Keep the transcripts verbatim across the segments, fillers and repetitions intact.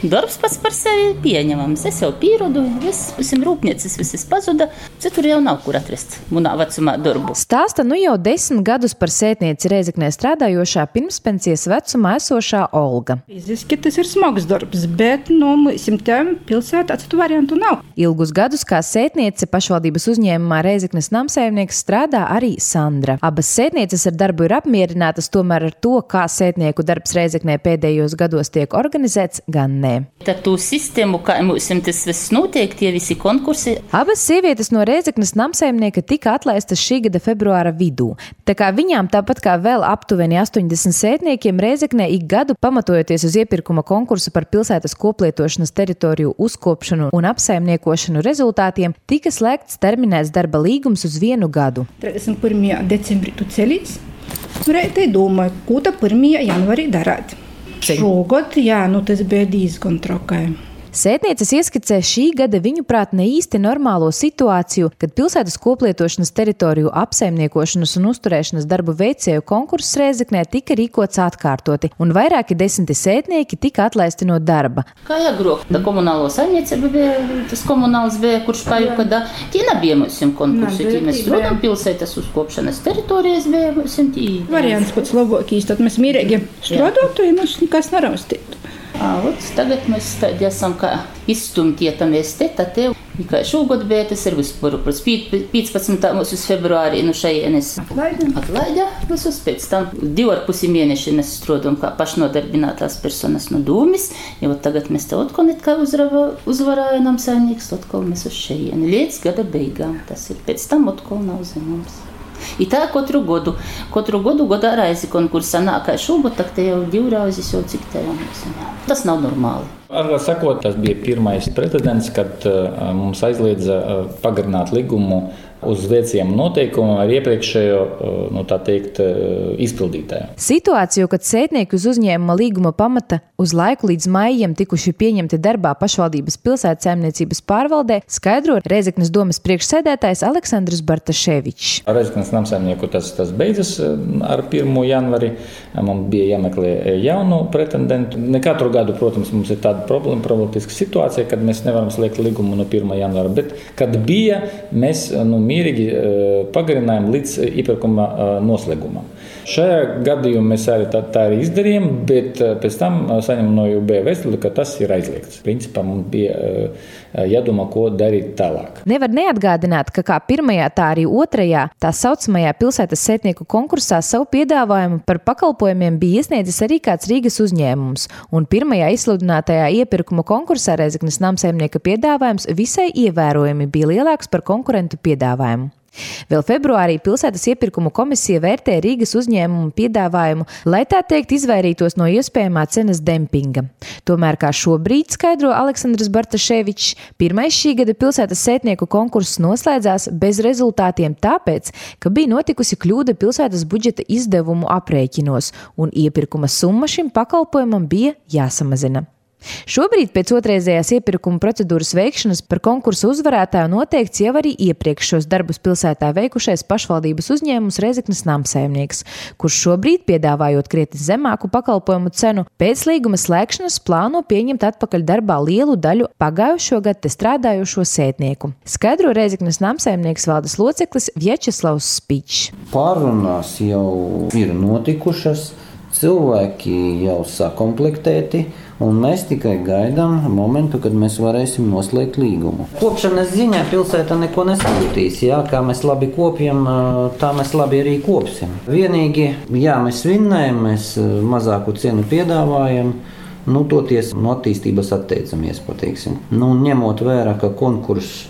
Darbs pats par sevi pieņemams. Es jau pierodu, viss, visam rūpniecis, viss pazuda. Citur jau nav kur atrast munā vecumā darbu. Stāsta nu jau desmit gadus par sētnieci Rēzeknē strādājošā pirmspensijas vecumā esošā Olga. Fiziski tas ir smags darbs, bet no mūsim tēm pilsētā citu variantu nav. Ilgus gadus kā sētniece pašvaldības uzņēmumā Rēzeknes namsaimnieks strādā arī Sandra. Abas sētnieces ar darbu ir apmierinātas, tomēr ar to, kā sētnieku darbs Rēzeknē pēdējos gados tiek organizēts, gan nē. Ar to sistēmu, kā mums tas viss notiek, tie visi konkursi. Abas sievietes no Rēzeknes namsaimnieka tika atlaistas šī gada februāra vidū. Tā kā viņām, tāpat kā vēl aptuveni astoņdesmit sētniekiem, Rēzeknē ik gadu, pamatojoties uz iepirkuma konkursu par pilsētas koplietošanas teritoriju uzkopšanu un apsaimniekošanu rezultātiem, tika slēgts terminēts darba līgums uz vienu gadu. trīsdesmit pirmajā decembrī tu celīts. Reitei domāju, ko ta pirmajā janvarī darāt. Šogad, jā, nu tas bija diezgan trokai. Sētnieces ieskicē šī gada viņuprāt ne īsti normālo situāciju, kad pilsētas koplietošanas teritoriju apsaimniekošanas un uzturēšanas darbu veicēju konkurss Rēzeknē tika rīkots atkārtoti, un vairāki desmiti sētnieki tika atlaisti no darba. Kā jāgrok, tā komunālo saimniecība bija, tas komunāls bija, kurš pajuka, da, tie nebija mūsim konkursi, tie mēs strādājam pilsētas uzkopšanas teritorijas bija mūsim tī. Variants pats labākīs, tad mēs mierīgi strādātu, ja mums nekas neraustītu. Ot, tagad mēs tādi esam kā izstumtietamies te, tad tev, kā šogad bija, tas ir vispār, piecpadsmitā mūsu februārī, nu šajienes atlaida, atlaida visus, pēc tam divi ar pusi mēneši mēs strādājam kā pašnodarbinātās personas no dūmis, jo tagad mēs te otkal it kā uzvarājam saimnieks, otkal mēs uz šajieni, līdz gada beigām, tas ir, pēc tam otkal nav zināms. I tā katru godu, katru godu godā raizi konkursā nākā šogad, tak te jau divrauzis jau cik te jau mēs. Tas nav normāli. Atklāt sakot, tas bija pirmais precedents, kad uh, mums aizliedza uh, pagarināt līgumu uz veiciem noteikumiem ar iepriekšējo, uh, nu tā teikt, uh, izpildītāju. Situāciju, kad sētnieki uz uzņēmuma līguma pamata uz laiku līdz maijam tikuši pieņemti darbā pašvaldības pilsētas saimniecības pārvaldē, skaidro Rēzeknes domes priekšsēdētājs Aleksandrs Bartaševičs. Rēzeknes namsaimnieku tas, tas beidzas ar pirmo janvari. Mums bija jāmeklē jaunu pretendentu. Ne katru gadu, protams, mums ir tāda problēma, problematiska situācija, kad mēs nevaram slēgt līgumu no pirmā janvāra, bet kad bija, mēs nu, mierīgi pagarinājām līdz iepirkuma noslēgumam. Šajā gadījumā mēs arī tā, tā arī izdarījām, bet pēc tam saņemam no U B vēstuli, ka tas ir aizliegts. Principā mums bija jādomā, ko darīt tālāk. Nevar neatgādināt, ka kā pirmajā, tā arī otrajā, tā saucamajā pilsētas sētnieku konkursā savu piedāvājumu par pakalpojumiem bija iesniedzis arī kāds Rīgas uzņēmums, un pirmajā izsludinātajā iepirkuma konkursā Rēzeknes namsaimnieka piedāvājums visai ievērojami bija lielāks par konkurentu piedāvājumu. Vēl februārī pilsētas iepirkumu komisija vērtēja Rīgas uzņēmumu piedāvājumu, lai tā teikt izvairītos no iespējamā cenas dempinga. Tomēr, kā šobrīd skaidro Aleksandrs Bartaševičs, pirmais šī gada pilsētas sētnieku konkurss noslēdzās bez rezultātiem tāpēc, ka bija notikusi kļūda pilsētas budžeta izdevumu aprēķinos, un iepirkuma summa šim pakalpojumam bija jāsamazina. Šobrīd pēc otrreizējās iepirkuma procedūras veikšanas par konkursu uzvarētāju noteikts jau arī iepriekš šos darbus pilsētā veikušais pašvaldības uzņēmums Rēzeknes namsaimnieks, kurš šobrīd, piedāvājot krietni zemāku pakalpojumu cenu, pēc līguma slēgšanas plāno pieņemt atpakaļ darbā lielu daļu pagājušo gadu te strādājošo sētnieku. Skaidro Rēzeknes namsaimnieks valdes loceklis Vjačeslavs Spičs. Pārunās jau ir notikušas, cilvēki jau sakomplektēti, un mēs tikai gaidām momentu, kad mēs varēsim noslēgt līgumu. Kopšanas ziņā pilsēta neko nesūtīs. Jā, kā mēs labi kopjam, tā mēs labi arī kopsim. Vienīgi, jā, mēs vinnējam, mēs mazāku cenu piedāvājam, nu, toties no attīstības atteicamies, pateiksim. Nu, ņemot vērā, ka konkurss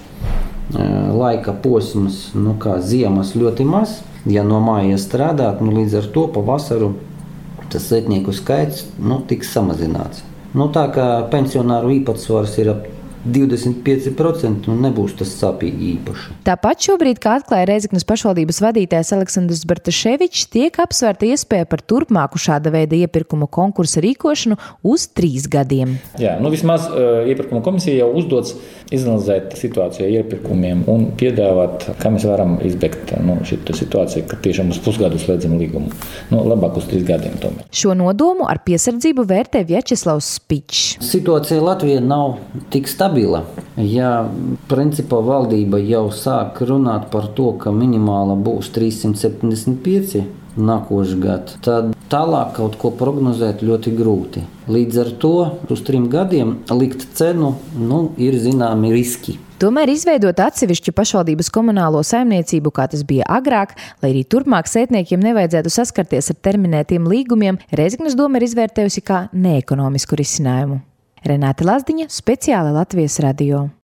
laika posms, nu, kā ziemas ļoti maz, ja no māja strādāt, nu, līdz ar to pavasaru tas sētnieku skaits, nu, tiks samazināts. Nu, tā kā pensionāru īpatsvars ir ap divdesmit pieci procenti un nebūs tas sāpīgi īpaši. Tāpat šobrīd, kā atklāja Rēzeknes pašvaldības vadītājs Aleksandrs Bartaševičs, tiek apsvērta iespēja par turpmāku šāda veida iepirkuma konkursa rīkošanu uz trīs gadiem. Jā, nu vismaz uh, iepirkuma komisija jau uzdots izanalizēt situāciju ar iepirkumiem un piedāvāt, kā mēs varam izbēgt nu, šitā situāciju, ka tiešām uz pusgadu slēdzam līgumu. Nu, labāk uz trīs gadiem tomēr. Šo nodomu ar piesardzību vērtē Vjačeslavs Spičs. Situācija Latvijā nav tik stabila. Ja principā valdība jau sāk runāt par to, ka minimāla būs trīssimt septiņdesmit pieci nākošu gadu, tad tālāk kaut ko prognozēt ļoti grūti. Līdz ar to uz trim gadiem likt cenu, nu, ir zināmi riski. Tomēr izveidot atsevišķu pašvaldības komunālo saimniecību, kā tas bija agrāk, lai arī turpmāk sētniekiem nevajadzētu saskarties ar terminētiem līgumiem, Rēzeknes doma ir izvērtējusi kā neekonomisku risinājumu. Renāte Lazdiņa, speciāli Latvijas radio.